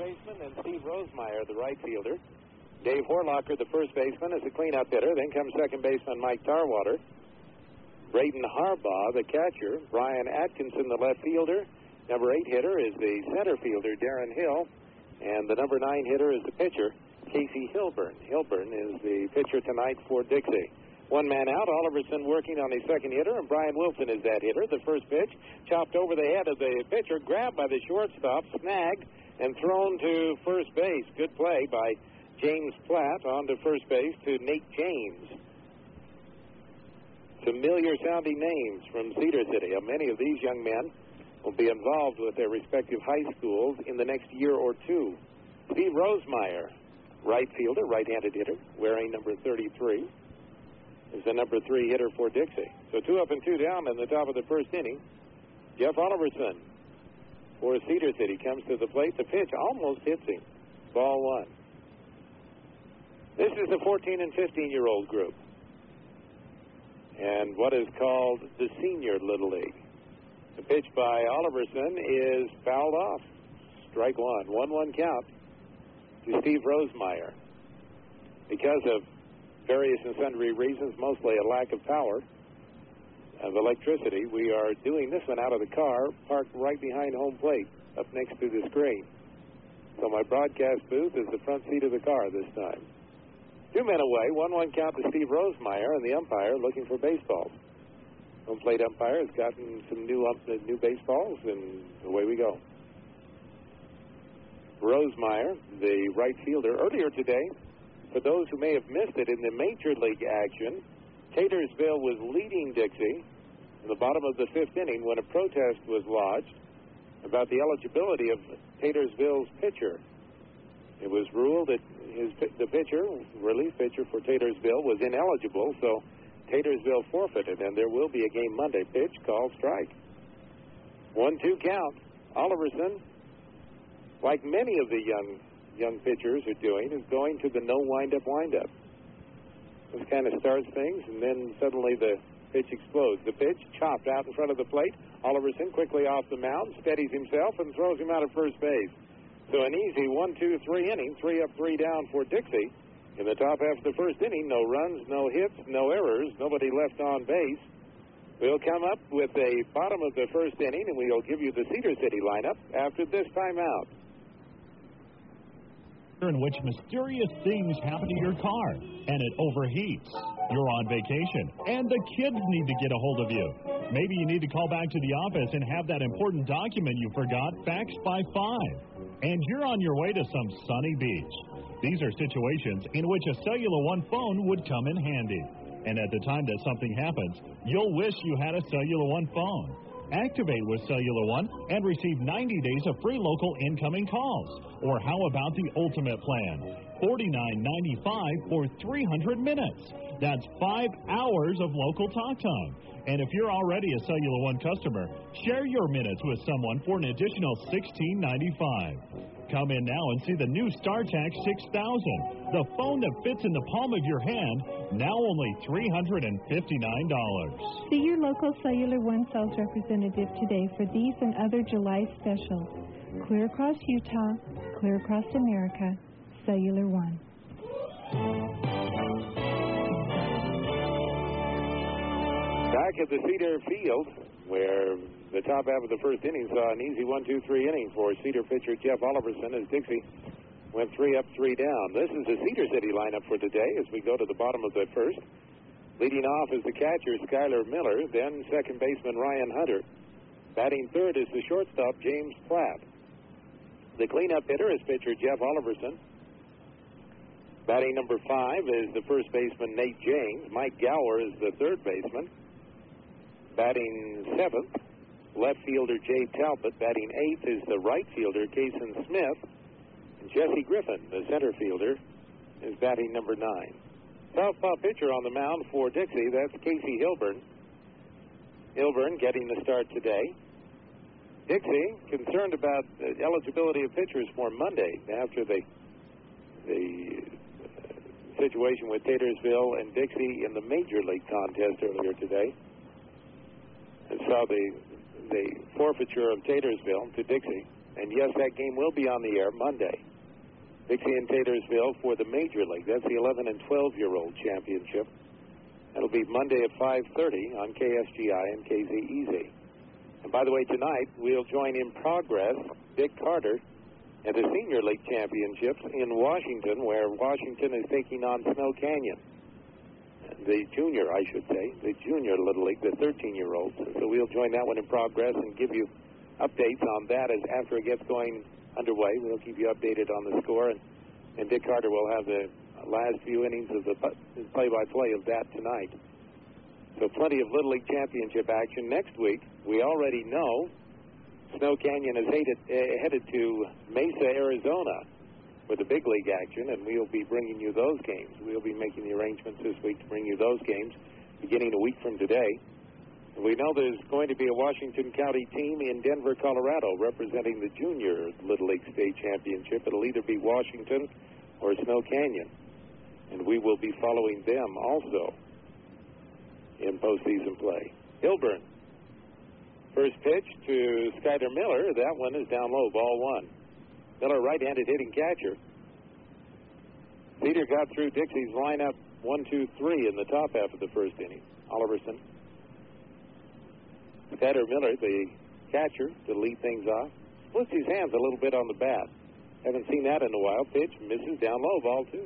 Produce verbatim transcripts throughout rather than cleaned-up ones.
baseman, and Steve Rosemeyer, the right fielder. Dave Horlocker, the first baseman, is the cleanup hitter. Then comes second baseman Mike Tarwater. Braden Harbaugh, the catcher. Brian Atkinson, the left fielder. Number eight hitter is the center fielder, Darren Hill. And the number nine hitter is the pitcher, Casey Hilburn. Hilburn is the pitcher tonight for Dixie. One man out, Oliverson working on the second hitter, and Brian Wilson is that hitter. The first pitch, chopped over the head of the pitcher, grabbed by the shortstop, snagged, and thrown to first base. Good play by James Platt on to first base to Nate James. Familiar-sounding names from Cedar City. Many of these young men will be involved with their respective high schools in the next year or two. Steve Rosemeyer, right fielder, right-handed hitter, wearing number thirty-three. Is the number three hitter for Dixie. So two up and two down in the top of the first inning. Jeff Oliverson for Cedar City comes to the plate. The pitch almost hits him. Ball one. This is the fourteen and fifteen-year-old group. And what is called the Senior Little League. The pitch by Oliverson is fouled off. Strike one. one one count to Steve Rosemeyer. Because of various and sundry reasons, mostly a lack of power, of electricity, we are doing this one out of the car, parked right behind home plate, up next to the screen. So my broadcast booth is the front seat of the car this time. Two men away, one one count to Steve Rosemeyer, and the umpire looking for baseballs. Home plate umpire has gotten some new ump, new baseballs, and away we go. Rosemeyer, the right fielder, earlier today, for those who may have missed it, in the Major League action, Taylorsville was leading Dixie in the bottom of the fifth inning when a protest was lodged about the eligibility of Taylorsville's pitcher. It was ruled that his, the pitcher, relief pitcher for Taylorsville, was ineligible, so Taylorsville forfeited, and there will be a game Monday. Pitch called strike. one two count. Oliverson, like many of the young young pitchers are doing, is going to the no wind-up wind-up. This kind of starts things, and then suddenly the pitch explodes. The pitch chopped out in front of the plate. Oliverson quickly off the mound, steadies himself, and throws him out of first base. So an easy one two three inning, three up, three down for Dixie. In the top half of the first inning, no runs, no hits, no errors, nobody left on base. We'll come up with a bottom of the first inning, and we'll give you the Cedar City lineup after this timeout. In which mysterious things happen to your car, and it overheats. You're on vacation, and the kids need to get a hold of you. Maybe you need to call back to the office and have that important document you forgot faxed by five. And you're on your way to some sunny beach. These are situations in which a Cellular One phone would come in handy. And at the time that something happens, you'll wish you had a Cellular One phone. Activate with Cellular One and receive ninety days of free local incoming calls. Or how about the Ultimate Plan? forty-nine ninety-five for three hundred minutes. That's five hours of local talk time. And if you're already a Cellular One customer, share your minutes with someone for an additional sixteen ninety-five. Come in now and see the new StarTAC six thousand, the phone that fits in the palm of your hand, now only three hundred fifty-nine dollars. See your local Cellular One sales representative today for these and other July specials. Clear across Utah, clear across America, Cellular One. Back at the Cedar Field, where the top half of the first inning saw an easy one two three inning for Cedar pitcher Jeff Oliverson as Dixie went three up, three down. This is the Cedar City lineup for today as we go to the bottom of the first. Leading off is the catcher, Skyler Miller, then second baseman Ryan Hunter. Batting third is the shortstop, James Platt. The cleanup hitter is pitcher Jeff Oliverson. Batting number five is the first baseman, Nate James. Mike Gower is the third baseman. Batting seventh, left fielder Jay Talbot. Batting eighth is the right fielder, Kason Smith. And Jesse Griffin, the center fielder, is batting number nine. Southpaw pitcher on the mound for Dixie, that's Casey Hilburn. Hilburn getting the start today. Dixie concerned about the eligibility of pitchers for Monday after the the situation with Taylorsville and Dixie in the Major League contest earlier today. And saw the the forfeiture of Taylorsville to Dixie. And yes, that game will be on the air Monday. Dixie and Taylorsville for the Major League. That's the eleven and twelve-year-old championship. That'll be Monday at five thirty on K S G I and K Z E Z. And by the way, tonight we'll join in progress Dick Carter and the Senior League Championships in Washington, where Washington is taking on Snow Canyon. The junior, I should say, the junior Little League, the thirteen-year-olds. So we'll join that one in progress and give you updates on that as after it gets going underway. We'll keep you updated on the score, and, and Dick Carter will have the last few innings of the play-by-play of that tonight. So plenty of Little League Championship action next week. We already know Snow Canyon is headed, uh, headed to Mesa, Arizona for the big league action, and we'll be bringing you those games. We'll be making the arrangements this week to bring you those games beginning a week from today. We know there's going to be a Washington County team in Denver, Colorado, representing the Junior Little League State Championship. It'll either be Washington or Snow Canyon, and we will be following them also in postseason play. Hilburn, first pitch to Skyler Miller. That one is down low, ball one. Miller, right-handed hitting catcher. Cedar got through Dixie's lineup one, two, three in the top half of the first inning. Oliverson. Skyler Miller, the catcher, to lead things off. Splits his hands a little bit on the bat. Haven't seen that in a while. Pitch misses down low, ball two.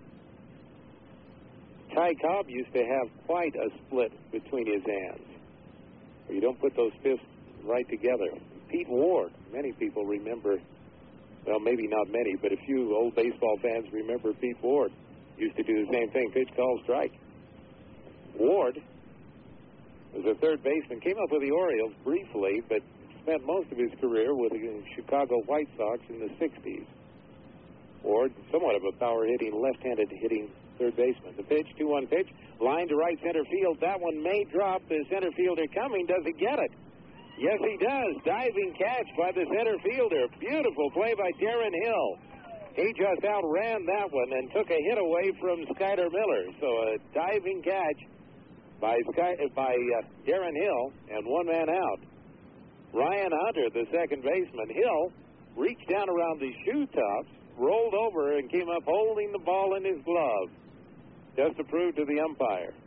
Ty Cobb used to have quite a split between his hands, where you don't put those fists right together. Pete Ward, many people remember, well, maybe not many, but a few old baseball fans remember Pete Ward used to do the same thing, pitch, call, strike. Ward was a third baseman, came up with the Orioles briefly, but spent most of his career with the Chicago White Sox in the sixties. Ward, somewhat of a power-hitting, left-handed hitting third baseman. The pitch, two one pitch, line to right center field. That one may drop. The center fielder coming. Does he get it? Yes, he does. Diving catch by the center fielder. Beautiful play by Darren Hill. He just outran that one and took a hit away from Skyler Miller. So a diving catch by Sky, by uh, Darren Hill, and one man out. Ryan Hunter, the second baseman. Hill reached down around the shoe tops, rolled over, and came up holding the ball in his glove, just to prove to the umpire.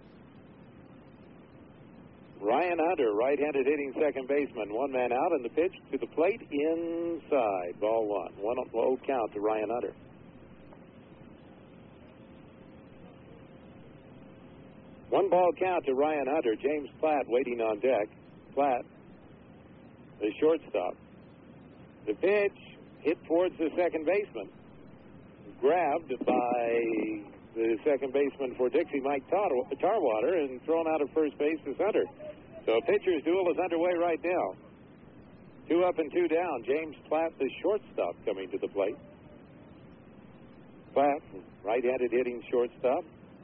Ryan Hunter, right-handed hitting second baseman. One man out, and the pitch to the plate inside. Ball one. One low count to Ryan Hunter. One ball count to Ryan Hunter. James Platt waiting on deck. Platt, the shortstop. The pitch hit towards the second baseman. Grabbed by the second baseman for Dixie, Mike Tarwater, and thrown out of first base is Hunter. So a pitcher's duel is underway right now. Two up and two down. James Platt, the shortstop, coming to the plate. Platt, right-handed hitting shortstop.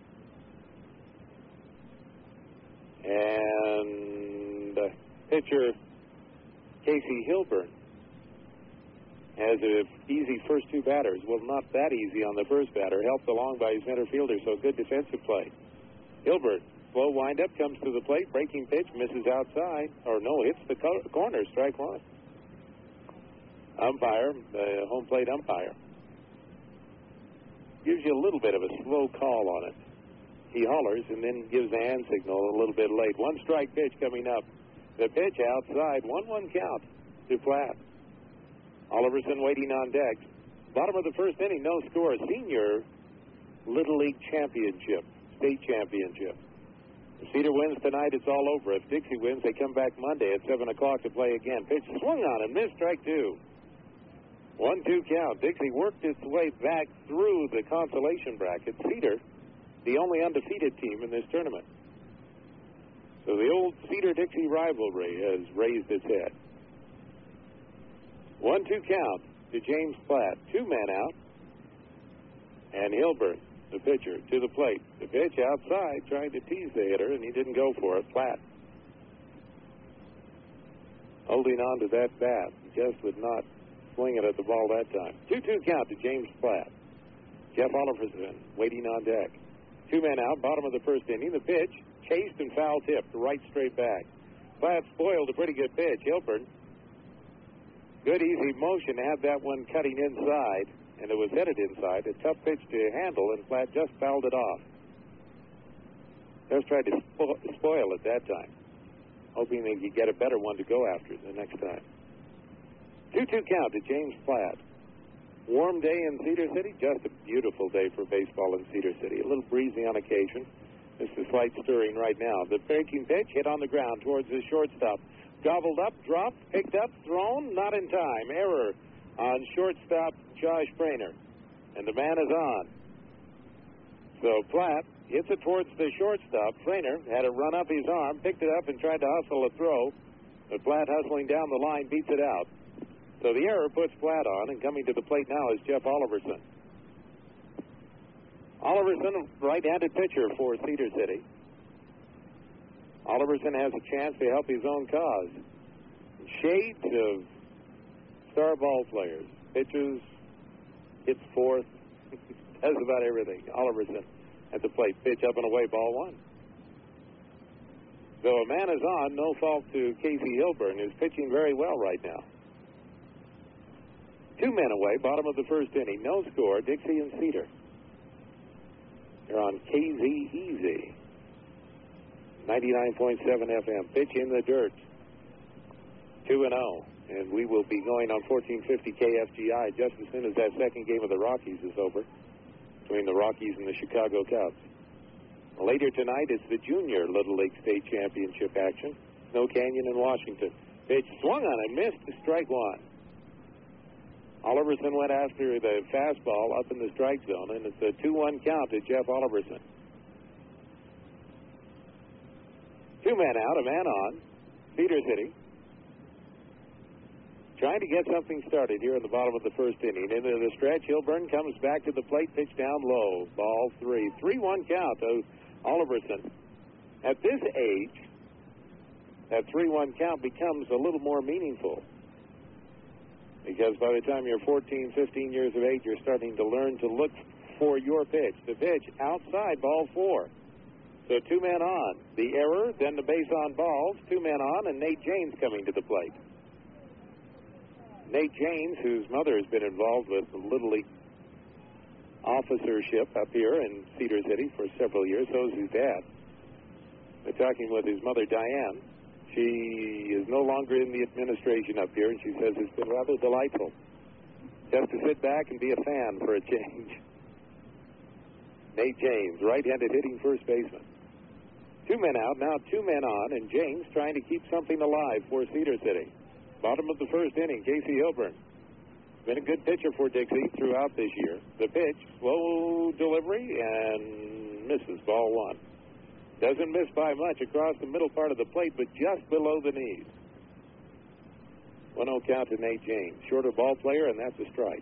And uh, pitcher Casey Hilburn has an easy first two batters. Well, not that easy on the first batter. Helped along by his center fielder, so good defensive play. Hilburn, slow windup, comes to the plate. Breaking pitch, misses outside. Or no, hits the co- corner, strike one. Umpire, the home plate umpire, gives you a little bit of a slow call on it. He hollers and then gives the hand signal a little bit late. One strike pitch coming up. The pitch outside. one one count to Platt. Oliverson waiting on deck. Bottom of the first inning, no score. Senior Little League Championship, state championship. If Cedar wins tonight, it's all over. If Dixie wins, they come back Monday at seven o'clock to play again. Pitch swung on and missed, strike two. one two count. Dixie worked its way back through the consolation bracket. Cedar, the only undefeated team in this tournament. So the old Cedar-Dixie rivalry has raised its head. one two count to James Platt. Two men out. And Hilburn, the pitcher, to the plate. The pitch outside, trying to tease the hitter, and he didn't go for it. Platt holding on to that bat. Just would not swing it at the ball that time. two two count to James Platt. Jeff Oliverson waiting on deck. Two men out, bottom of the first inning. The pitch, chased and foul tipped, right straight back. Platt spoiled a pretty good pitch. Hilburn Good, easy motion. Had that one cutting inside, and it was headed inside. A tough pitch to handle, and Platt just fouled it off. Just tried to spo- spoil it that time, hoping they could get a better one to go after the next time. two two count to James Platt. Warm day in Cedar City, just a beautiful day for baseball in Cedar City. A little breezy on occasion. Just a slight stirring right now. The breaking pitch hit on the ground towards the shortstop. Gobbled up, dropped, picked up, thrown, not in time. Error on shortstop Josh Frainer. And the man is on. So Platt hits it towards the shortstop. Frainer had it run up his arm, picked it up, and tried to hustle a throw. But Platt, hustling down the line, beats it out. So the error puts Platt on, and coming to the plate now is Jeff Oliverson. Oliverson, right-handed pitcher for Cedar City. Oliverson has a chance to help his own cause. Shades of star ball players. Pitches, hits fourth, does about everything. Oliverson at the plate. Pitch up and away, ball one. So a man is on, no fault to Casey Hilburn, who's pitching very well right now. Two men away, bottom of the first inning. No score, Dixie and Cedar. You're on K Z Easy. ninety-nine point seven F M. Pitch in the dirt. two and oh. And we will be going on fourteen fifty K F G I just as soon as that second game of the Rockies is over, between the Rockies and the Chicago Cubs. Later tonight, it's the Junior Little League State Championship action. Snow Canyon in Washington. Pitch swung on and missed. Strike one. Oliverson went after the fastball up in the strike zone, and it's a two one count to Jeff Oliverson. Two men out, a man on. Cedar City trying to get something started here in the bottom of the first inning. Into the stretch, Hilburn comes back to the plate, pitch down low. Ball three. three one count to Oliverson. At this age, that three one count becomes a little more meaningful, because by the time you're fourteen, fifteen years of age, you're starting to learn to look for your pitch. The pitch outside, ball four. So two men on. The error, then the base on balls. Two men on, and Nate James coming to the plate. Nate James, whose mother has been involved with the Little League officership up here in Cedar City for several years. So is his dad. We're talking with his mother, Diane. She is no longer in the administration up here, and she says it's been rather delightful just to sit back and be a fan for a change. Nate James, right-handed hitting first baseman. Two men out, now two men on, and James trying to keep something alive for Cedar City. Bottom of the first inning, Casey Hilburn. Been a good pitcher for Dixie throughout this year. The pitch, slow delivery, and misses, ball one. Doesn't miss by much across the middle part of the plate, but just below the knees. one oh count to Nate James. Shorter ball player, and that's a strike.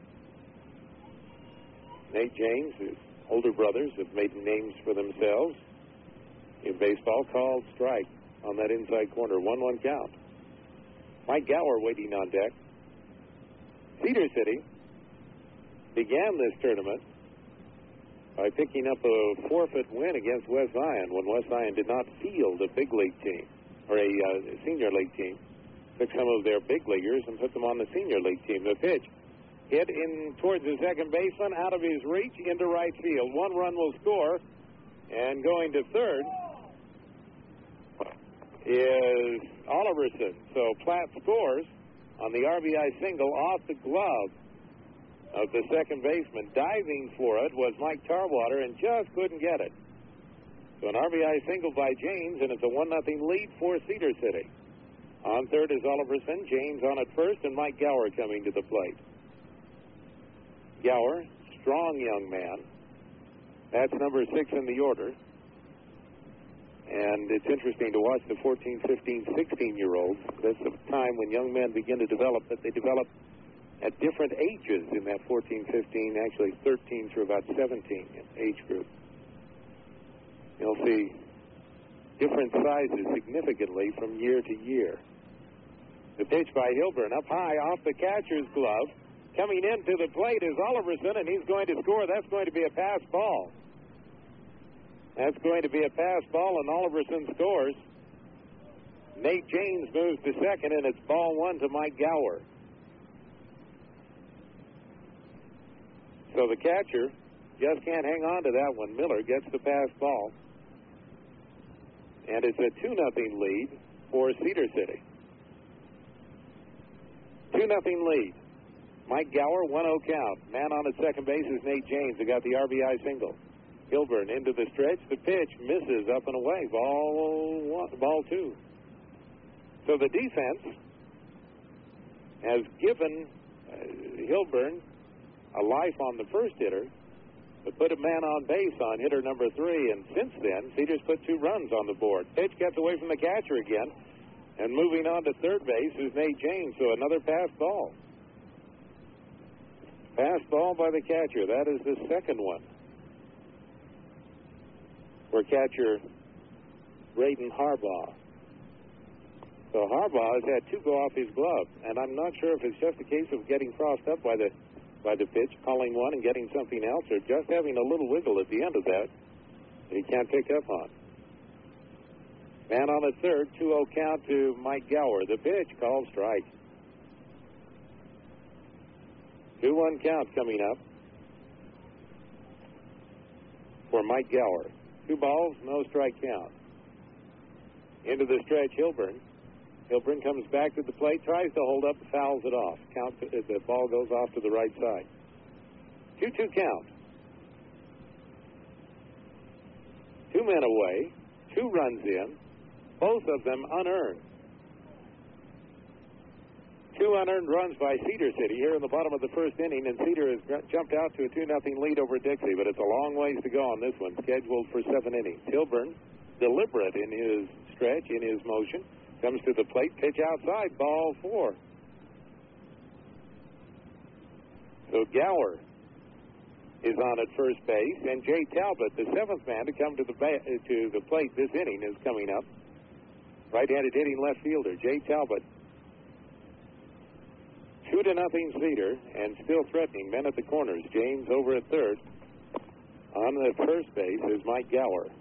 Nate James, his older brothers have made names for themselves in baseball, called strike on that inside corner. one one count. Mike Gower waiting on deck. Cedar City began this tournament by picking up a forfeit win against West Zion when West Zion did not field a big league team, or a uh, senior league team. Took some of their big leaguers and put them on the senior league team. The pitch hit in towards the second baseman, out of his reach, into right field. One run will score, and going to third is Oliverson. So Platt scores on the R B I single off the glove of the second baseman. Diving for it was Mike Tarwater and just couldn't get it. So an R B I single by James, and it's a one nothing lead for Cedar City. On third is Oliverson, James on at first, and Mike Gower coming to the plate. Gower, strong young man. That's number six in the order. And it's interesting to watch the fourteen, fifteen, sixteen-year-olds. That's the time when young men begin to develop, but they develop at different ages in that fourteen, fifteen, actually thirteen through about seventeen age group. You'll see different sizes significantly from year to year. The pitch by Hilburn up high off the catcher's glove. Coming into the plate is Oliverson, and he's going to score. That's going to be a pass ball. That's going to be a pass ball, and Oliverson scores. Nate James moves to second, and it's ball one to Mike Gower. So the catcher just can't hang on to that one. Miller gets the pass ball. And it's a two nothing lead for Cedar City. two nothing lead. Mike Gower, one oh count. Man on at second base is Nate James, who got the R B I single. Hilburn into the stretch. The pitch misses up and away. Ball one, ball two. So the defense has given uh, Hilburn a life on the first hitter, but put a man on base on hitter number three, and since then, Cedars put two runs on the board. Pitch gets away from the catcher again, and moving on to third base is Nate James, so another pass ball. Pass ball by the catcher. That is the second one for catcher Braden Harbaugh. So Harbaugh has had two go off his glove, and I'm not sure if it's just a case of getting crossed up by the by the pitch, calling one and getting something else, or just having a little wiggle at the end of that that he can't pick up on. Man on the third, two oh count to Mike Gower. The pitch, called strike. two one count coming up for Mike Gower. Two balls, no strike count. Into the stretch, Hilburn. Hilburn comes back to the plate, tries to hold up, fouls it off. Count, the ball goes off to the right side. two two count. Two men away, two runs in, both of them unearned. Two unearned runs by Cedar City here in the bottom of the first inning, and Cedar has jumped out to a two nothing lead over Dixie, but it's a long ways to go on this one, scheduled for seven innings. Hilburn, deliberate in his stretch, in his motion, comes to the plate, pitch outside, ball four. So Gower is on at first base, and Jay Talbot, the seventh man to come to the ba- to the plate this inning, is coming up. Right-handed hitting left fielder, Jay Talbot. Two to nothing Cedar, and still threatening. Men at the corners. James over at third. On the first base is Mike Gower.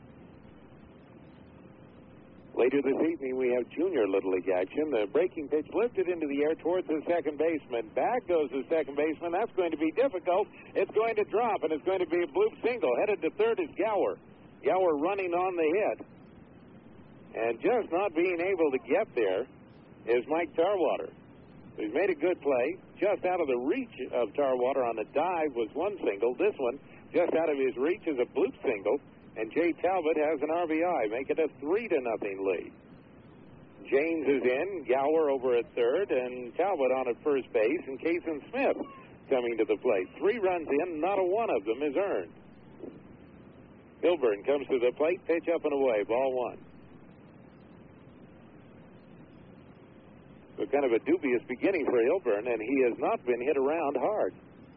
Later this evening, we have junior Little League action. The breaking pitch lifted into the air towards the second baseman. Back goes the second baseman. That's going to be difficult. It's going to drop, and it's going to be a bloop single. Headed to third is Gower. Gower running on the hit. And just not being able to get there is Mike Tarwater. He's made a good play. Just out of the reach of Tarwater on the dive was one single. This one, just out of his reach, is a bloop single. And Jay Talbot has an R B I, making a three to nothing lead. James is in, Gower over at third, and Talbot on at first base, and Kason Smith coming to the plate. Three runs in, not a one of them is earned. Hilburn comes to the plate, pitch up and away, ball one. So kind of a dubious beginning for Hilburn, and he has not been hit around hard.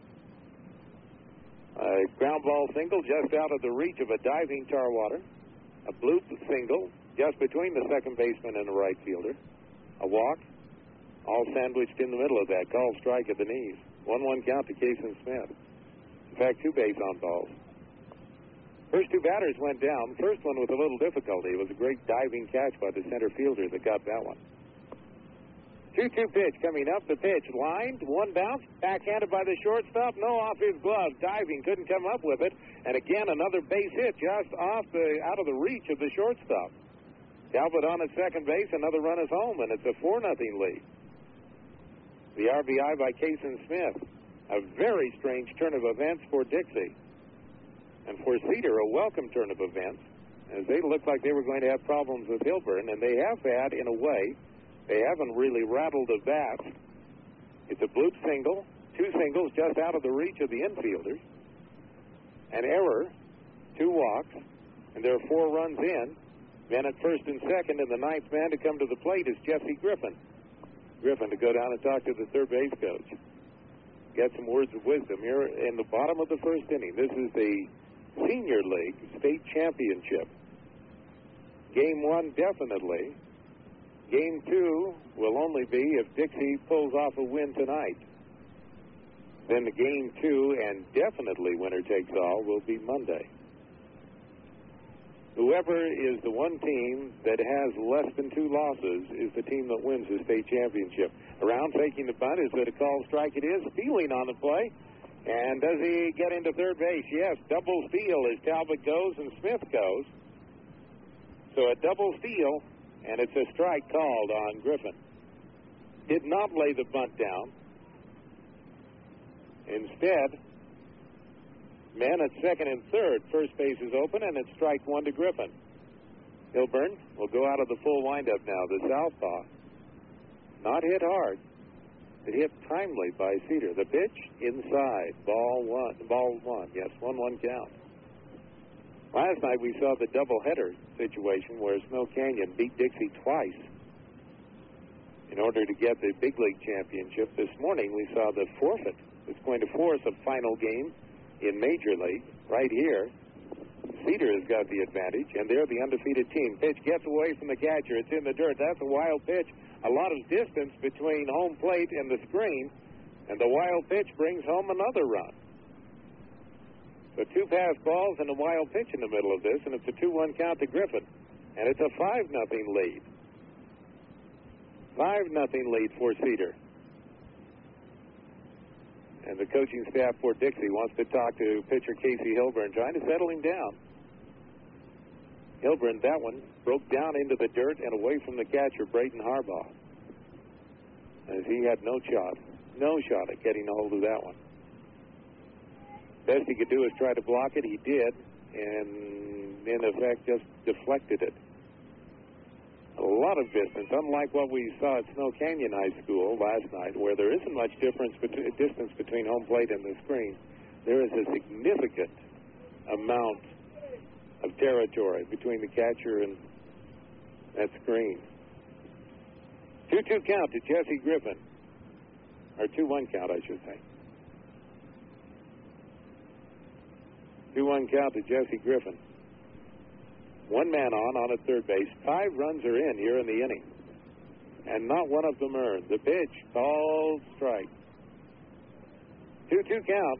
A ground ball single just out of the reach of a diving Tarwater. A bloop single just between the second baseman and the right fielder. A walk, all sandwiched in the middle of that. Called strike at the knees. one one count to Kason Smith. In fact, two base on balls. First two batters went down. First one with a little difficulty. It was a great diving catch by the center fielder that got that one. two two pitch coming up. The pitch lined, one bounce, backhanded by the shortstop, no off his glove. Diving, couldn't come up with it. And again, another base hit just off the out of the reach of the shortstop. Talbot on at second base, another run is home, and it's a four nothing lead. The R B I by Kason Smith. A very strange turn of events for Dixie. And for Cedar, a welcome turn of events, as they looked like they were going to have problems with Hilburn, and they have had, in a way. They haven't really rattled a bat. It's a bloop single, two singles just out of the reach of the infielders. An error, two walks, and there are four runs in. Then at first and second, and the ninth man to come to the plate is Jesse Griffin. Griffin to go down and talk to the third base coach. Get some words of wisdom. You're in the bottom of the first inning. This is the Senior League State Championship. Game one, definitely. Game two will only be if Dixie pulls off a win tonight. Then the game two, and definitely winner takes all, will be Monday. Whoever is the one team that has less than two losses is the team that wins the state championship. Around faking the bunt is that a call strike it is. Feeling on the play. And does he get into third base? Yes, double steal as Talbot goes and Smith goes. So a double steal, and it's a strike called on Griffin. Did not lay the bunt down. Instead, men at second and third. First base is open, and it's strike one to Griffin. Hilburn will go out of the full windup now. The southpaw. Not hit hard. It hit timely by Cedar. The pitch inside. Ball one. Ball one. Yes, one one count. Last night we saw the doubleheader situation where Snow Canyon beat Dixie twice in order to get the big league championship. This morning we saw the forfeit. It's going to force a final game in Major League right here. Cedar has got the advantage, and they're the undefeated team. Pitch gets away from the catcher. It's in the dirt. That's a wild pitch. A lot of distance between home plate and the screen, and the wild pitch brings home another run. So two pass balls and a wild pitch in the middle of this, and it's a two one count to Griffin. And it's a five nothing lead. five nothing lead for Cedar. And the coaching staff for Dixie wants to talk to pitcher Casey Hilburn, trying to settle him down. Hilburn, that one, broke down into the dirt and away from the catcher, Braden Harbaugh. As he had no shot, no shot at getting a hold of that one. Best he could do is try to block it. He did, and in effect just deflected it. A lot of distance, unlike what we saw at Snow Canyon High School last night, where there isn't much difference between, distance between home plate and the screen. There is a significant amount of territory between the catcher and that screen. two two count to Jesse Griffin. Or two one count, I should say. two one count to Jesse Griffin. One man on, on at third base. Five runs are in here in the inning. And not one of them earned. The pitch, called strike. two two count.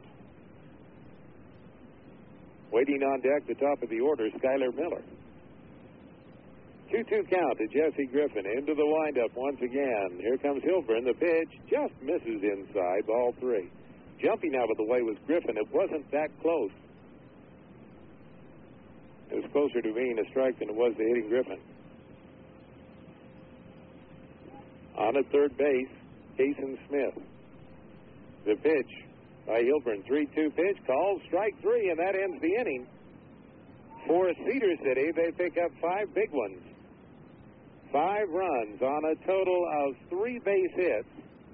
Waiting on deck, the top of the order, Skyler Miller. two two count to Jesse Griffin. Into the windup once again. Here comes Hilburn. The pitch just misses inside. Ball three. Jumping out of the way was Griffin. It wasn't that close. It was closer to being a strike than it was to hitting Griffin. On at third base, Cason Smith. The pitch by Hilburn. three two pitch, called strike three, and that ends the inning. For Cedar City, they pick up five big ones. Five runs on a total of three base hits.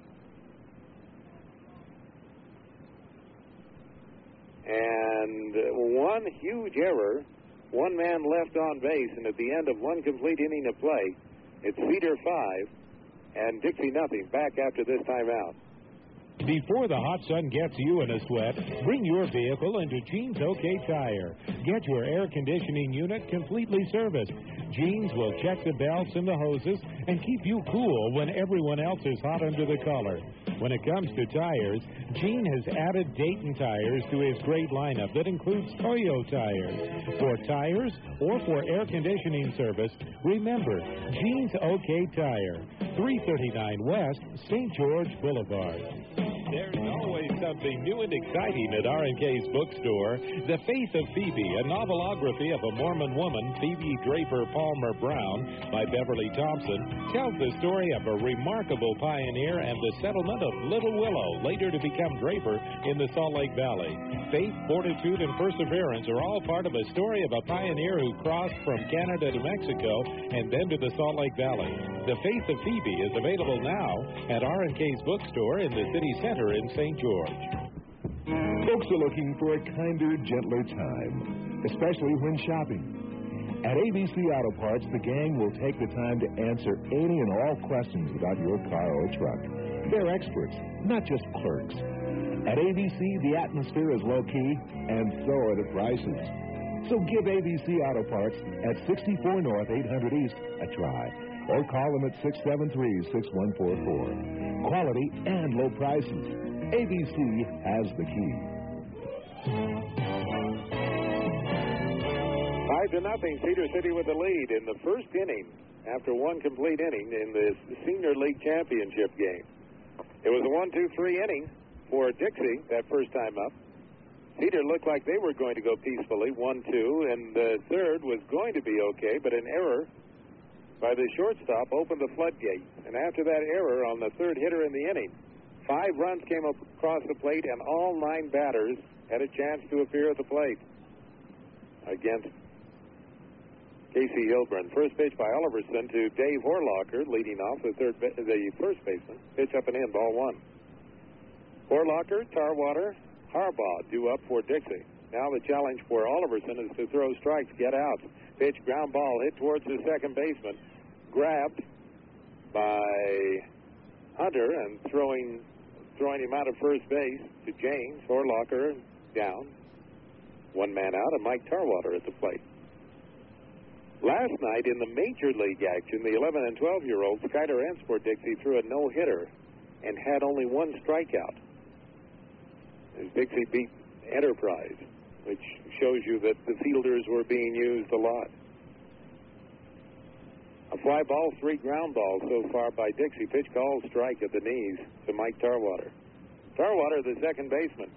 And one huge error. One man left on base, and at the end of one complete inning of play, it's Cedar five and Dixie nothing. Back after this timeout. Before the hot sun gets you in a sweat, bring your vehicle into Gene's OK Tire. Get your air conditioning unit completely serviced. Gene's will check the belts and the hoses and keep you cool when everyone else is hot under the collar. When it comes to tires, Gene has added Dayton tires to his great lineup that includes Toyo tires. For tires or for air conditioning service, remember Gene's OK Tire, three thirty-nine West Saint George Boulevard. There's always something new and exciting at R and K's bookstore. The Faith of Phoebe, a novelography of a Mormon woman, Phoebe Draper Palmer Brown, by Beverly Thompson, tells the story of a remarkable pioneer and the settlement of Little Willow, later to become Draper, in the Salt Lake Valley. Faith, fortitude, and perseverance are all part of a story of a pioneer who crossed from Canada to Mexico and then to the Salt Lake Valley. The Faith of Phoebe is available now at R and K's bookstore in the city center in Saint George. Folks are looking for a kinder, gentler time, especially when shopping. At A B C Auto Parts, the gang will take the time to answer any and all questions about your car or truck. They're experts, not just clerks. At A B C, the atmosphere is low-key, and so are the prices. So give A B C Auto Parts at sixty-four North, eight hundred East a try, or call them at six seven three, six one four four. Quality and low prices. A B C has the key. Five to nothing, Cedar City with the lead in the first inning after one complete inning in the Senior League Championship game. It was a one two three inning, for Dixie that first time up. Cedar looked like they were going to go peacefully, one two, and the third was going to be okay, but an error by the shortstop opened the floodgate. And after that error on the third hitter in the inning, five runs came up across the plate, and all nine batters had a chance to appear at the plate against Casey Hilburn. First pitch by Oliverson to Dave Horlocker, leading off the third, the first baseman. Pitch up and in, ball one. Horlocker, Tarwater, Harbaugh due up for Dixie. Now the challenge for Oliverson is to throw strikes, get out. Pitch, ground ball, hit towards the second baseman. Grabbed by Hunter and throwing throwing him out of first base to James. Horlocker down. One man out, and Mike Tarwater at the plate. Last night in the Major League action, the eleven and twelve-year-olds, Skyler Entz for Dixie threw a no-hitter and had only one strikeout. As Dixie beat Enterprise, which shows you that the fielders were being used a lot. A fly ball, three ground balls so far by Dixie. Pitch called, strike at the knees to Mike Tarwater. Tarwater, the second baseman,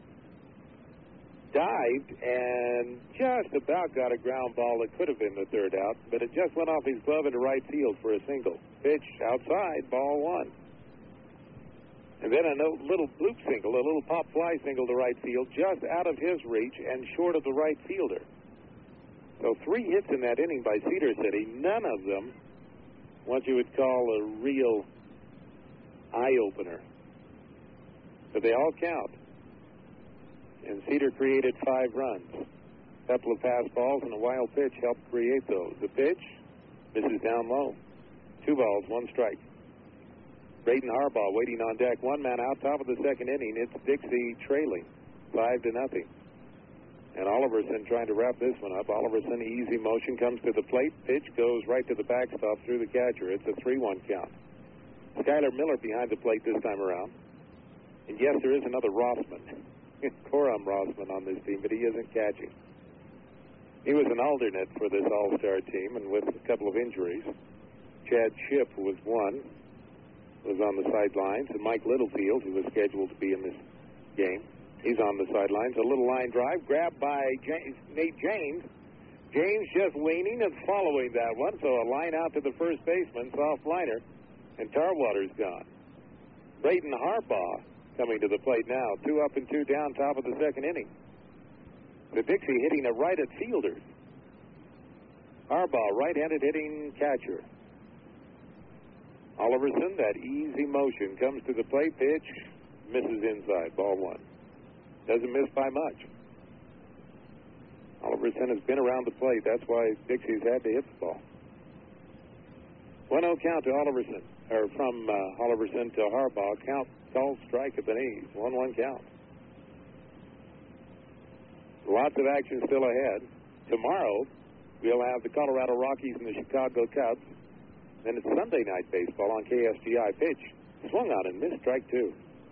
dived and just about got a ground ball that could have been the third out, but it just went off his glove into right field for a single. Pitch outside, ball one. And then a no, little bloop single, a little pop fly single to right field, just out of his reach and short of the right fielder. So three hits in that inning by Cedar City, none of them what you would call a real eye-opener. But they all count. And Cedar created five runs. A couple of pass balls and a wild pitch helped create those. The pitch misses down low. Two balls, one strike. Braden Harbaugh waiting on deck. One man out, top of the second inning. It's Dixie trailing, five to nothing. And Oliverson trying to wrap this one up. Oliverson, easy motion, comes to the plate. Pitch goes right to the backstop through the catcher. It's a three one count. Skyler Miller behind the plate this time around. And yes, there is another Rossman. Coram Rossman on this team, but he isn't catching. He was an alternate for this all-star team, and with a couple of injuries. Chad Shipp was one. Was on the sidelines, and Mike Littlefield, who was scheduled to be in this game, he's on the sidelines. A little line drive, grabbed by James, Nate James. James just leaning and following that one, so a line out to the first baseman, soft liner, and Tarwater's gone. Braden Harbaugh coming to the plate now, two up and two down, top of the second inning. The Dixie hitting a right at fielders. Harbaugh, right-handed hitting catcher. Oliverson, that easy motion, comes to the plate, pitch, misses inside, ball one. Doesn't miss by much. Oliverson has been around the plate. That's why Dixie's had to hit the ball. one oh count to Oliverson, or from uh, Oliverson to Harbaugh. Count, call, strike at the knees. one one count. Lots of action still ahead. Tomorrow, we'll have the Colorado Rockies and the Chicago Cubs. Then it's Sunday night baseball on K S G I. Pitch swung on and missed, strike two.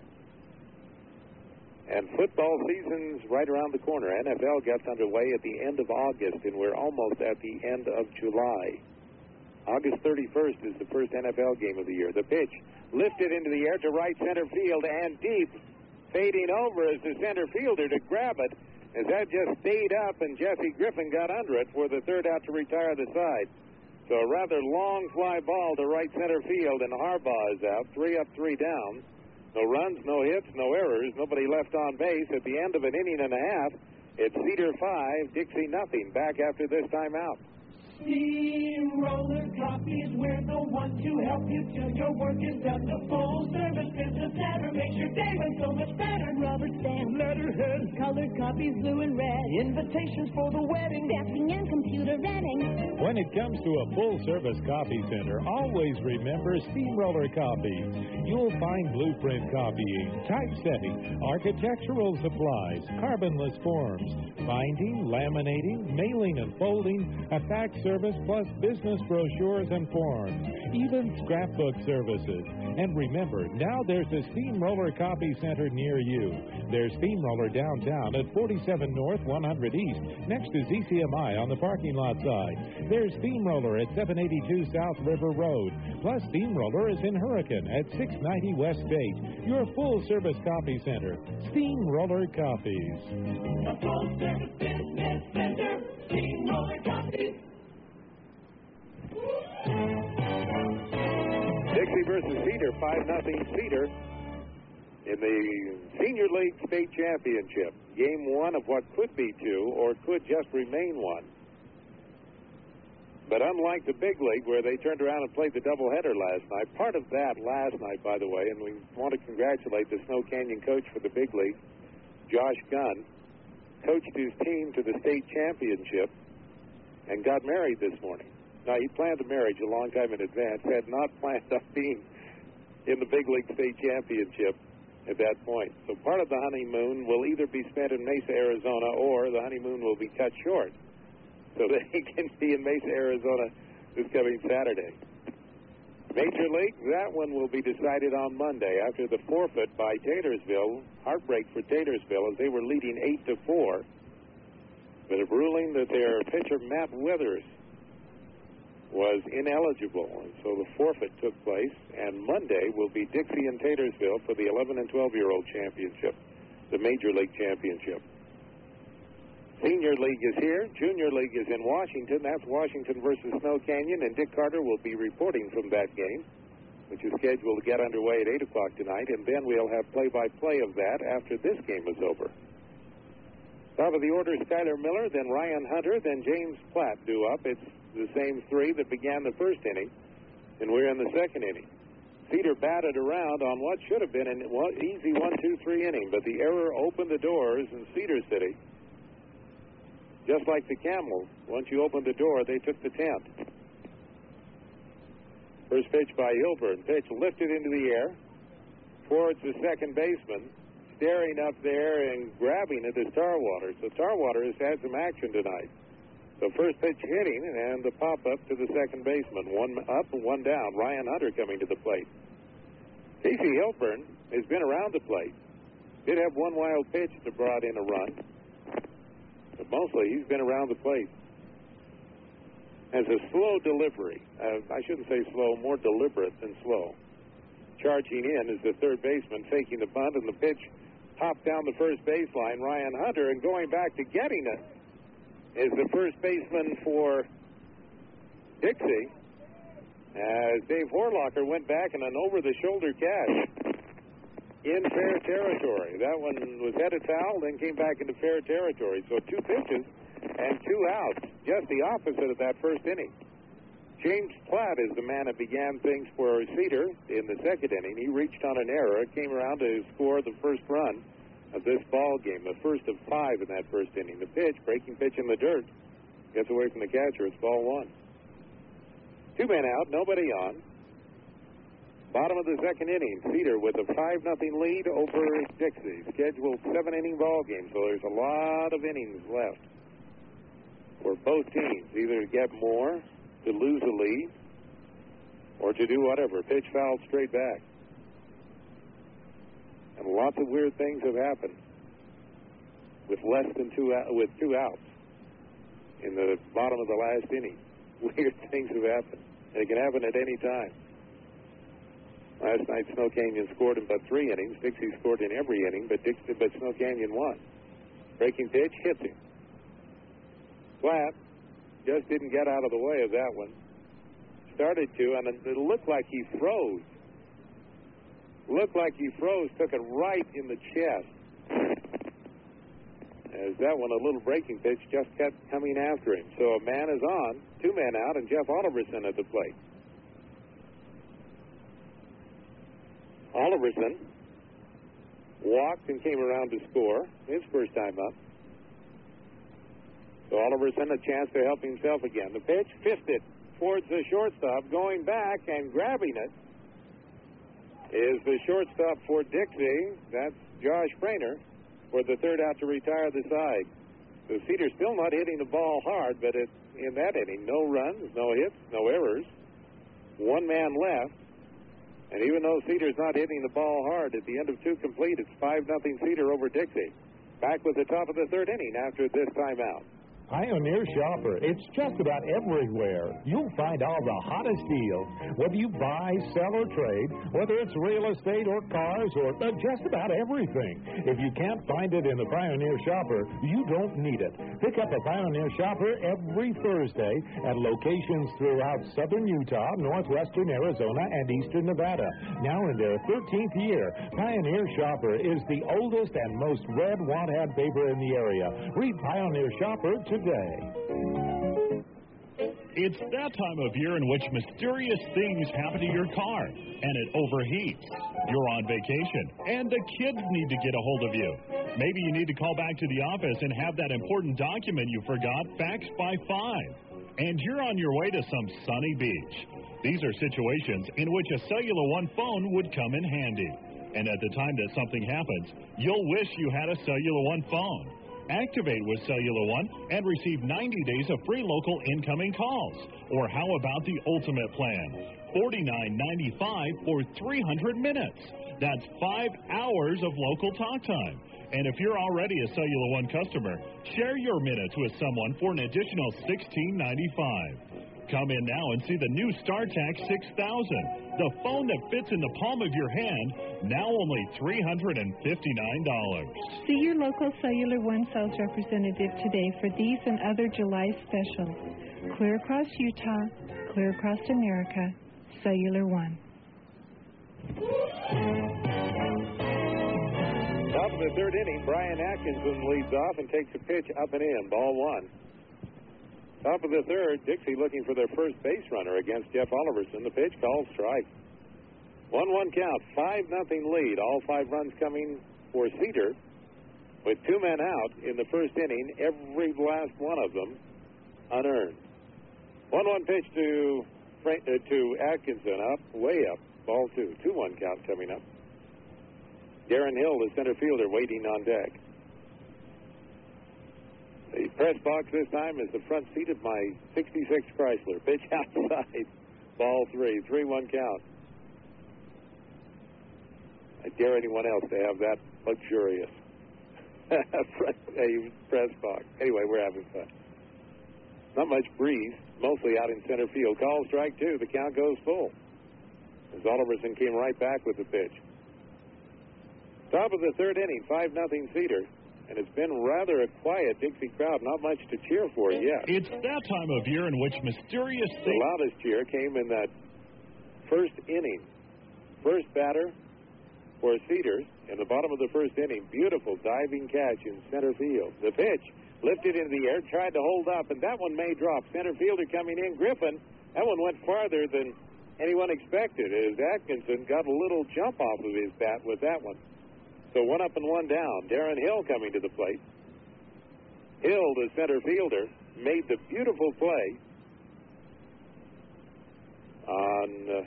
And football season's right around the corner. N F L gets underway at the end of August, and we're almost at the end of July. August thirty-first is the first N F L game of the year. The pitch lifted into the air to right center field and deep, fading over as the center fielder to grab it. As that just stayed up, and Jesse Griffin got under it for the third out to retire the side. So a rather long fly ball to right center field, and Harbaugh is out. Three up, three down. No runs, no hits, no errors. Nobody left on base. At the end of an inning and a half, it's Cedar five, Dixie nothing. Back after this timeout. Steamroller Coffees, we're the ones to help you till your work is done. The full service business never makes your day run so much better. Rubber stamp, letterhead, colored copies, blue and red. Invitations for the wedding, stamping and computer reading. When it comes to a full-service copy center, always remember Steamroller Coffee. You'll find blueprint copying, typesetting, architectural supplies, carbonless forms, binding, laminating, mailing and folding, a fax service plus business brochures and forms, even scrapbook services. And remember, now there's a Steamroller Copy Center near you. There's Steamroller downtown at forty-seven North, one hundred East, next to Z C M I on the parking lot side. There's Steamroller at seven eighty-two South River Road. Plus, Steamroller is in Hurricane at six ninety West State. Your full-service copy center, Steamroller Copies. A full-service business center, Steamroller Copies. Dixie versus Cedar, five nothing Cedar in the Senior League State Championship. Game one of what could be two or could just remain one. But unlike the big league where they turned around and played the doubleheader last night, part of that last night, by the way, and we want to congratulate the Snow Canyon coach for the big league, Josh Gunn, coached his team to the state championship and got married this morning. Now, he planned the marriage a long time in advance, had not planned on being in the big league state championship at that point. So part of the honeymoon will either be spent in Mesa, Arizona, or the honeymoon will be cut short so that he can be in Mesa, Arizona this coming Saturday. Major League, that one will be decided on Monday after the forfeit by Taylorsville. Heartbreak for Taylorsville as they were leading eight to four. But a ruling that their pitcher, Matt Withers, was ineligible. And so the forfeit took place, and Monday will be Dixie and Taylorsville for the eleven and twelve-year-old championship, the Major League Championship. Senior League is here. Junior League is in Washington. That's Washington versus Snow Canyon, and Dick Carter will be reporting from that game, which is scheduled to get underway at eight o'clock tonight, and then we'll have play-by-play of that after this game is over. Top of the order, Skyler Miller, then Ryan Hunter, then James Platt due up. It's the same three that began the first inning, and we're in the second inning. Cedar batted around on what should have been an easy one two three inning, but the error opened the doors in Cedar City. Just like the Camels, once you opened the door, they took the tent. First pitch by Hilburn. Pitch lifted into the air towards the second baseman, staring up there and grabbing it is Tarwater. So Tarwater has had some action tonight. So first pitch hitting and the pop-up to the second baseman. One up and one down. Ryan Hunter coming to the plate. Casey Hilburn has been around the plate. Did have one wild pitch that brought in a run. But mostly he's been around the plate. Has a slow delivery. Uh, I shouldn't say slow, more deliberate than slow. Charging in is the third baseman, faking the bunt, and the pitch popped down the first baseline. Ryan Hunter, and going back to getting it is the first baseman for Dixie, as Dave Horlocker went back in an over-the-shoulder catch in fair territory. That one was headed foul, then came back into fair territory. So two pitches and two outs, just the opposite of that first inning. James Platt is the man that began things for Cedar in the second inning. He reached on an error, came around to score the first run of this ball game, the first of five in that first inning. The pitch, breaking pitch in the dirt, gets away from the catcher. It's ball one. Two men out, nobody on. Bottom of the second inning, Cedar with a five nothing lead over Dixie. Scheduled seven-inning ball game, so there's a lot of innings left for both teams, either to get more, to lose a lead, or to do whatever. Pitch fouled straight back. And lots of weird things have happened with less than two with two outs in the bottom of the last inning. Weird things have happened. They can happen at any time. Last night, Snow Canyon scored in but three innings. Dixie scored in every inning, but Dixie, but Snow Canyon won. Breaking pitch, hits him. Platt just didn't get out of the way of that one. Started to, and it looked like he froze. Looked like he froze, took it right in the chest. As that one, a little breaking pitch, just kept coming after him. So a man is on, two men out, and Jeff Oliverson at the plate. Oliverson walked and came around to score his first time up. So Oliverson a chance to help himself again. The pitch, fisted towards the shortstop, going back and grabbing it is the shortstop for Dixie. That's Josh Frainer for the third out to retire the side. So Cedar still not hitting the ball hard, but it in that inning. No runs, no hits, no errors. One man left. And even though Cedar's not hitting the ball hard, at the end of two complete, it's five nothing Cedar over Dixie. Back with the top of the third inning after this timeout. Pioneer Shopper. It's just about everywhere. You'll find all the hottest deals. Whether you buy, sell, or trade, whether it's real estate or cars or uh, just about everything. If you can't find it in the Pioneer Shopper, you don't need it. Pick up a Pioneer Shopper every Thursday at locations throughout southern Utah, northwestern Arizona, and eastern Nevada. Now in their thirteenth year, Pioneer Shopper is the oldest and most read want-ad paper in the area. Read Pioneer Shopper today. It's that time of year in which mysterious things happen to your car, and it overheats. You're on vacation, and the kids need to get a hold of you. Maybe you need to call back to the office and have that important document you forgot faxed by five. And you're on your way to some sunny beach. These are situations in which a Cellular One phone would come in handy. And at the time that something happens, you'll wish you had a Cellular One phone. Activate with Cellular One and receive ninety days of free local incoming calls. Or how about the ultimate plan? forty-nine ninety-five for three hundred minutes. That's five hours of local talk time. And if you're already a Cellular One customer, share your minutes with someone for an additional sixteen ninety-five. Come in now and see the new StarTAC six thousand, the phone that fits in the palm of your hand, now only three hundred fifty-nine dollars. See your local Cellular One sales representative today for these and other July specials. Clear across Utah, clear across America, Cellular One. Top of the third inning, Brian Atkinson leads off and takes a pitch up and in, ball one. Top of the third, Dixie looking for their first base runner against Jeff Oliverson. The pitch called strike. one one count, five nothing lead. All five runs coming for Cedar. With two men out in the first inning, every last one of them unearned. one one pitch to uh, to Atkinson, up, way up, ball two. two one count coming up. Darren Hill, the center fielder, waiting on deck. The press box this time is the front seat of my sixty-six Chrysler. Pitch outside. Ball three. three one count. I dare anyone else to have that luxurious a press box. Anyway, we're having fun. Not much breeze. Mostly out in center field. Call strike two. The count goes full. As Oliverson came right back with the pitch. Top of the third inning. five nothing Cedar. And it's been rather a quiet Dixie crowd. Not much to cheer for yet. It's that time of year in which mysterious things... The loudest cheer came in that first inning. First batter for Cedar in the bottom of the first inning. Beautiful diving catch in center field. The pitch lifted into the air, tried to hold up, and that one may drop. Center fielder coming in, Griffin. That one went farther than anyone expected as Atkinson got a little jump off of his bat with that one. So one up and one down. Darren Hill coming to the plate. Hill, the center fielder, made the beautiful play on uh,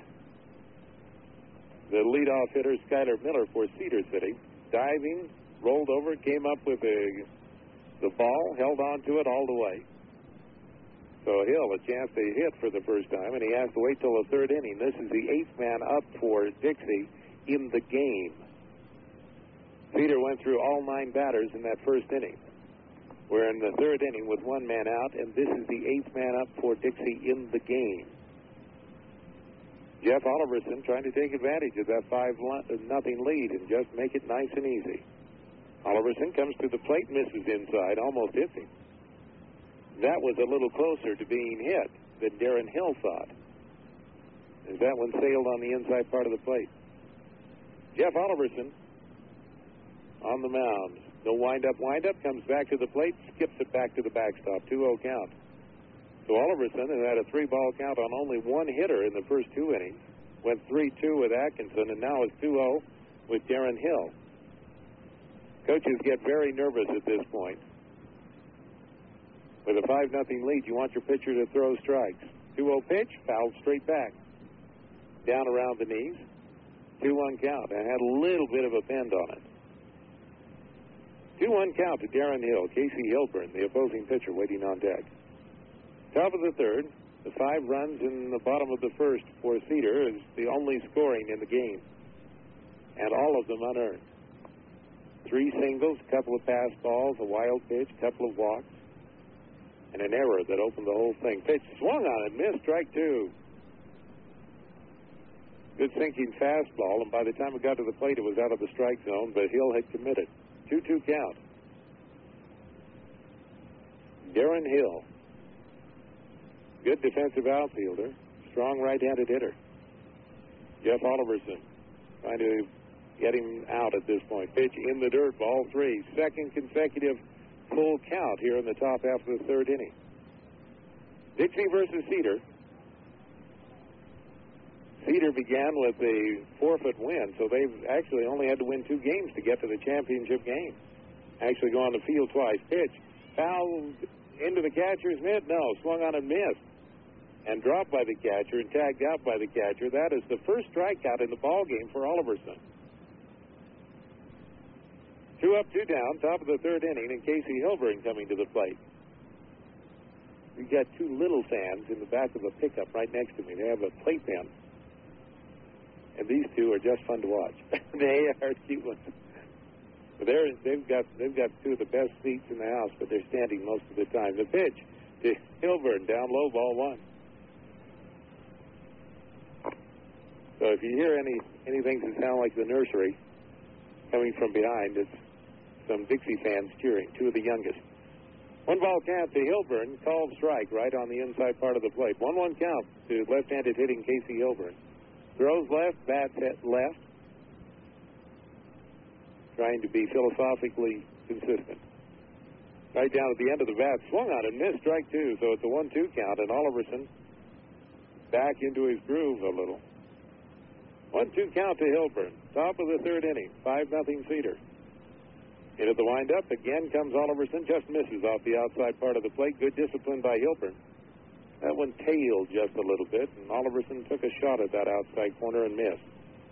the leadoff hitter, Skyler Miller, for Cedar City. Diving, rolled over, came up with a, the ball, held on to it all the way. So Hill, a chance to hit for the first time, and he has to wait till the third inning. This is the eighth man up for Dixie in the game. Cedar went through all nine batters in that first inning. We're in the third inning with one man out, and this is the eighth man up for Dixie in the game. Jeff Oliverson trying to take advantage of that five nothing lead and just make it nice and easy. Oliverson comes to the plate, misses inside, almost hits him. That was a little closer to being hit than Darren Hill thought, as that one sailed on the inside part of the plate. Jeff Oliverson on the mound. No wind-up, wind-up, comes back to the plate, skips it back to the backstop. two oh count. So Oliverson, who had a three-ball count on only one hitter in the first two innings, went three two with Atkinson, and now is two oh with Darren Hill. Coaches get very nervous at this point. With a five nothing lead, you want your pitcher to throw strikes. two oh pitch, fouled straight back. Down around the knees. two one count, and had a little bit of a bend on it. two one count to Darren Hill. Casey Hilburn, the opposing pitcher, waiting on deck. Top of the third, the five runs in the bottom of the first for Cedar is the only scoring in the game, and all of them unearned. Three singles, a couple of pass balls, a wild pitch, a couple of walks, and an error that opened the whole thing. Pitch swung on it, missed, strike two. Good sinking fastball, and by the time it got to the plate, it was out of the strike zone, but Hill had committed. two two count. Darren Hill, good defensive outfielder, strong right-handed hitter. Jeff Oliverson trying to get him out at this point. Pitch in the dirt, ball three. Second consecutive full count here in the top half of the third inning. Dixie versus Cedar. Cedar began with a four-foot win, so they've actually only had to win two games to get to the championship game. Actually go on the field twice. Pitch, foul into the catcher's mitt? No, swung on and missed. And dropped by the catcher and tagged out by the catcher. That is the first strikeout in the ball game for Oliverson. Two up, two down, top of the third inning, and Casey Hilburn coming to the plate. We've got two little fans in the back of a pickup right next to me. They have a playpen. And these two are just fun to watch. They are cute ones. But they're, they've got they've got two of the best seats in the house, but they're standing most of the time. The pitch to Hilburn, down low, ball one. So if you hear any anything that sound like the nursery coming from behind, it's some Dixie fans cheering, two of the youngest. One ball count to Hilburn, called strike right on the inside part of the plate. one one count to left-handed hitting Casey Hilburn. Throws left, bats at left. Trying to be philosophically consistent. Right down at the end of the bat, swung on and missed, strike two. So it's a one two count, and Oliverson back into his groove a little. one two count to Hilburn. Top of the third inning, five nothing Cedar. Into the windup, again comes Oliverson, just misses off the outside part of the plate. Good discipline by Hilburn. That one tailed just a little bit, and Oliverson took a shot at that outside corner and missed.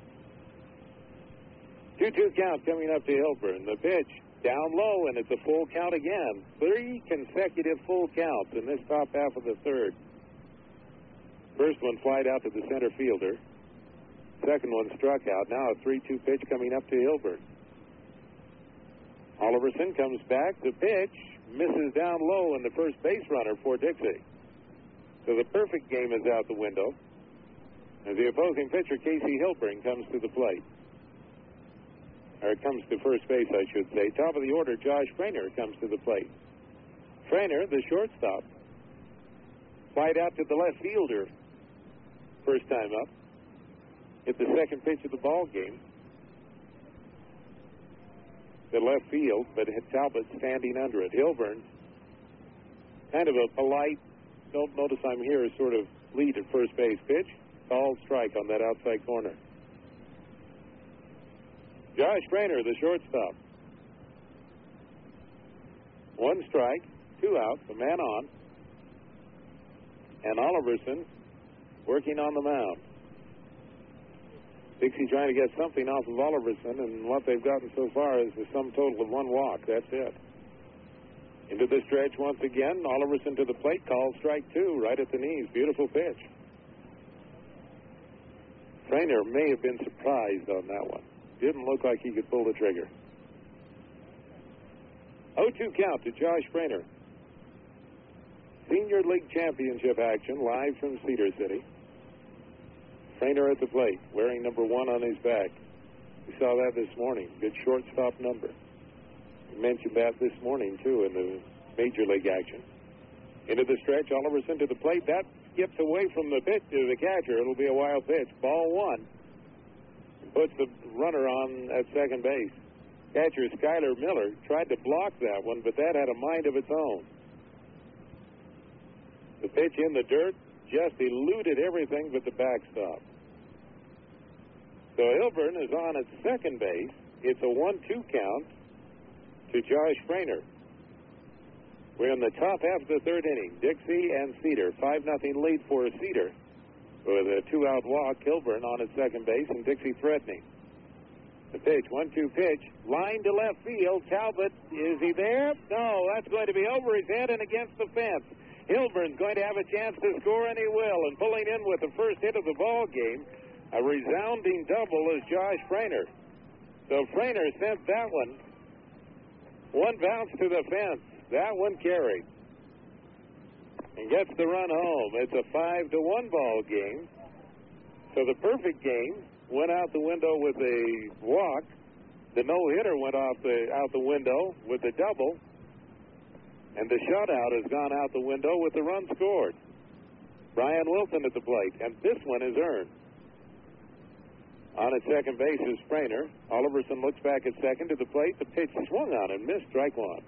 two two count coming up to Hilburn. The pitch down low, and it's a full count again. Three consecutive full counts in this top half of the third. First one flied out to the center fielder. Second one struck out. Now a three two pitch coming up to Hilburn. Oliverson comes back. The pitch misses down low, and the first base runner for Dixie. So the perfect game is out the window as the opposing pitcher, Casey Hilburn, comes to the plate. Or comes to first base, I should say. Top of the order, Josh Frainer comes to the plate. Frainer, the shortstop, flied out to the left fielder first time up. Hit the second pitch of the ball game. The left field, but Talbot standing under it. Hilburn, kind of a polite, don't notice I'm here, sort of lead at first base. Pitch, called strike on that outside corner. Josh Frainer, the shortstop. One strike, two outs, a man on. And Oliverson working on the mound. Dixie trying to get something off of Oliverson, and what they've gotten so far is the sum total of one walk. That's it. Into the stretch once again. Oliverson to the plate, called strike two, right at the knees. Beautiful pitch. Frainer may have been surprised on that one. Didn't look like he could pull the trigger. oh two count to Josh Frainer. Senior League Championship action live from Cedar City. Frainer at the plate, wearing number one on his back. We saw that this morning. Good shortstop number. We mentioned that this morning, too, in the Major League action. Into the stretch, Oliverson to the plate. That skips away from the pitch to the catcher. It'll be a wild pitch. Ball one. Puts the runner on at second base. Catcher Skyler Miller tried to block that one, but that had a mind of its own. The pitch in the dirt just eluded everything but the backstop. So Hilburn is on at second base. It's a one two count to Josh Frainer. We're in the top half of the third inning. Dixie and Cedar. five nothing lead for Cedar. With a two-out walk, Hilburn on at second base and Dixie threatening. The pitch, one two pitch. Line to left field. Talbot, is he there? No, that's going to be over his head and against the fence. Hilburn's going to have a chance to score, and he will. And pulling in with the first hit of the ball game, a resounding double is Josh Frainer. So Frainer sent that one. One bounce to the fence. That one carried. And gets the run home. It's a five to one ball game. So the perfect game went out the window with a walk. The no-hitter went off the out the window with a double. And the shutout has gone out the window with the run scored. Brian Wilson at the plate, and this one is earned. On at second base is Frainer. Oliverson looks back at second to the plate. The pitch swung on and missed, strike one.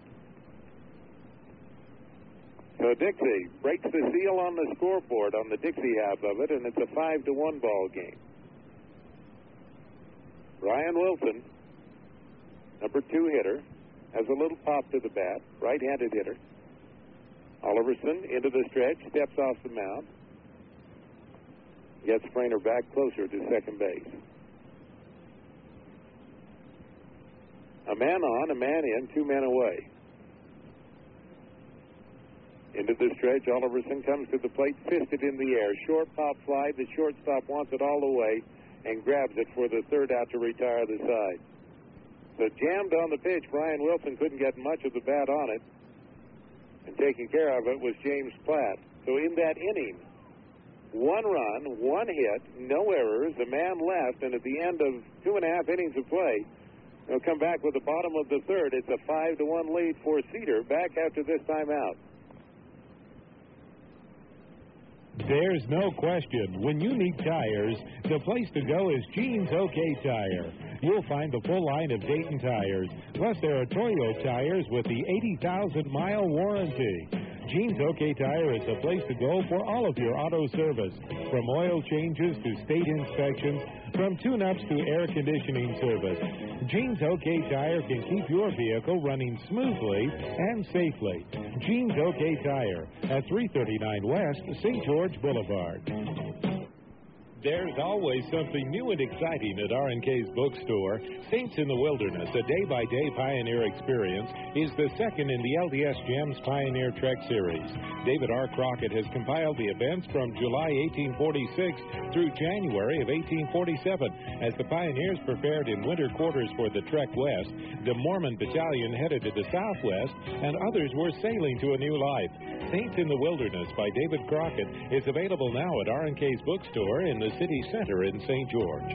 So Dixie breaks the seal on the scoreboard on the Dixie half of it, and it's a five to one ball game. Brian Wilson, number two hitter, has a little pop to the bat, right-handed hitter. Oliverson into the stretch, steps off the mound, gets Frainer back closer to second base. A man on, a man in, two men away. Into the stretch, Oliverson comes to the plate, fisted in the air. Short pop fly, the shortstop wants it all the way and grabs it for the third out to retire the side. So jammed on the pitch, Brian Wilson couldn't get much of the bat on it. And taking care of it was James Platt. So in that inning, one run, one hit, no errors, a man left, and at the end of two and a half innings of play, they'll come back with the bottom of the third. It's a five to one lead for Cedar back after this timeout. There's no question. When you need tires, the place to go is Gene's OK Tire. You'll find the full line of Dayton tires. Plus, there are Toyo tires with the eighty thousand mile warranty. Gene's OK Tire is the place to go for all of your auto service. From oil changes to state inspections, from tune-ups to air conditioning service, Gene's OK Tire can keep your vehicle running smoothly and safely. Gene's OK Tire at three thirty-nine West Saint George Boulevard. There's always something new and exciting at R and K's bookstore. Saints in the Wilderness, a day-by-day Pioneer experience, is the second in the L D S Gems Pioneer Trek series. David R. Crockett has compiled the events from July eighteen forty-six through January of eighteen forty-seven. As the pioneers prepared in winter quarters for the trek west, the Mormon battalion headed to the southwest, and others were sailing to a new life. Saints in the Wilderness by David Crockett is available now at R and K's bookstore in the city center in Saint George.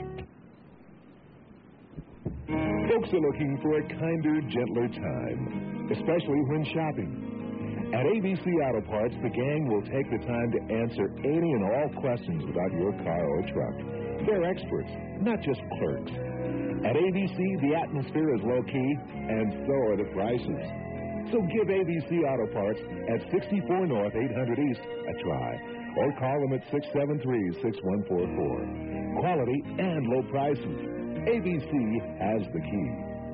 Folks are looking for a kinder, gentler time, especially when shopping. At A B C Auto Parts, the gang will take the time to answer any and all questions about your car or truck. They're experts, not just clerks. At A B C, the atmosphere is low-key, and so are the prices. So give A B C Auto Parts at sixty-four North, eight hundred East a try, or call them at six seven three, six one four four. Quality and low prices. A B C has the key.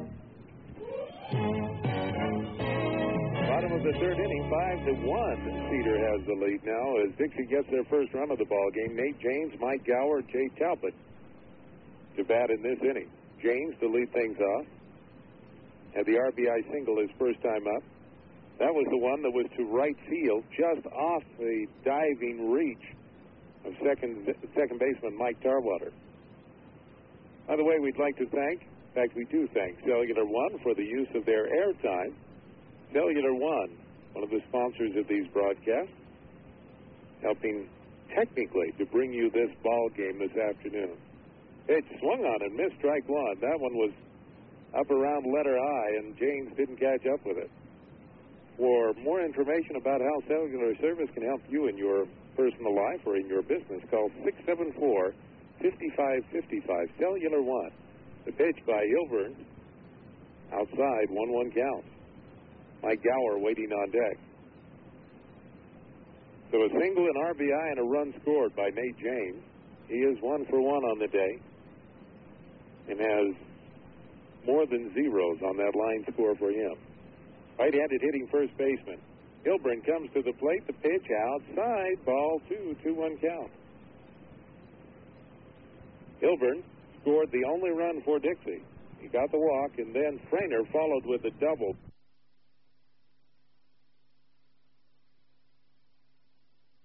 Bottom of the third inning, five to one. Cedar has the lead now as Dixie gets their first run of the ball game. Nate James, Mike Gower, Jay Talbot to bat in this inning. James to lead things off. Had the R B I single his first time up. That was the one that was to right field, just off the diving reach of second second baseman Mike Tarwater. By the way, we'd like to thank, in fact, we do thank Cellular One for the use of their airtime. Cellular One, one of the sponsors of these broadcasts, helping technically to bring you this ball game this afternoon. It swung on and missed, strike one. That one was up around letter I, and James didn't catch up with it. For more information about how cellular service can help you in your personal life or in your business, call six seven four, five five five five, Cellular One. The pitch by Hilburn, outside, one one count. Mike Gower waiting on deck. So a single, an R B I, and a run scored by Nate James. He is one for one on the day and has more than zeros on that line score for him. Right-handed hitting first baseman. Hilburn comes to the plate. The pitch outside. Ball two. two one count. Hilburn scored the only run for Dixie. He got the walk, and then Frainer followed with a double.